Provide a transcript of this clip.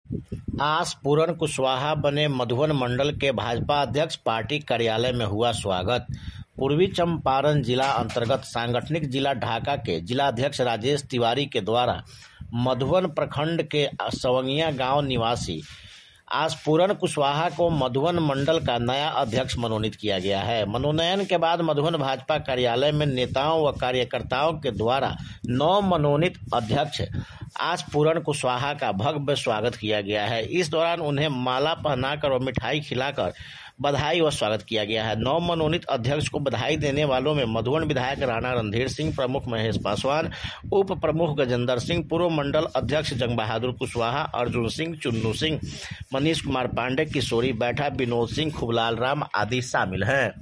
आज पूरन कुशवाहा बने मधुबन मंडल के भाजपा अध्यक्ष। पार्टी कार्यालय में हुआ स्वागत। पूर्वी चंपारण जिला अंतर्गत सांगठनिक जिला ढाका के जिलाध्यक्ष राजेश तिवारी के द्वारा मधुबन प्रखंड के सवंगिया गांव निवासी आज पूरन कुशवाहा को मधुबन मंडल का नया अध्यक्ष मनोनीत किया गया है। मनोनयन के बाद मधुबन भाजपा कार्यालय में नेताओं व कार्यकर्ताओं के द्वारा नव मनोनीत अध्यक्ष आज पूरन कुशवाहा का भव्य स्वागत किया गया है। इस दौरान उन्हें माला पहनाकर और मिठाई खिलाकर बधाई व स्वागत किया गया है। नव मनोनीत अध्यक्ष को बधाई देने वालों में मधुबन विधायक राणा रणधीर सिंह, प्रमुख महेश पासवान, उप प्रमुख गजेंद्र सिंह, पूर्व मंडल अध्यक्ष जंग बहादुर कुशवाहा, अर्जुन सिंह, चुन्नू सिंह, मनीष कुमार पांडे, किशोरी बैठा, विनोद सिंह, खुबलाल राम आदि शामिल हैं।